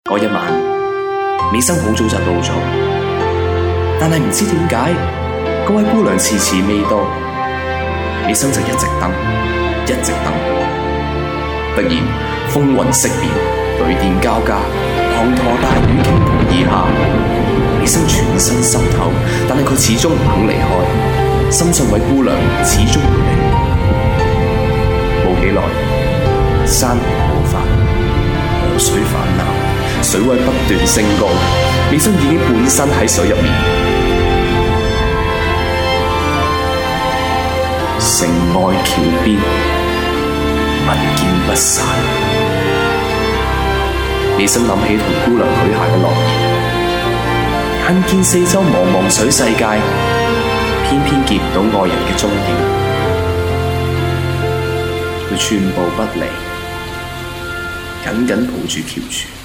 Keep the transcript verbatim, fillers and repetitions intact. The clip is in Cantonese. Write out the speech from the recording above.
嗰一晚，美生好早就到咗，但係唔知點解，嗰位姑娘遲遲未到，美生就一直等，一直等。突然風雲色變，雷電交加，滂沱大雨傾盆而下，美生全身濕透，但係佢始終唔肯離開，深信位姑娘始終會嚟。冇幾耐，山洪暴發，河水泛濫，水位不斷升高，美生已經半身喺水入面。城外橋邊，民見不散。美生諗起同姑娘許下嘅諾言，眼見四周茫茫水世界，偏偏見唔到愛人嘅蹤影，佢寸步不離，緊緊抱住橋柱。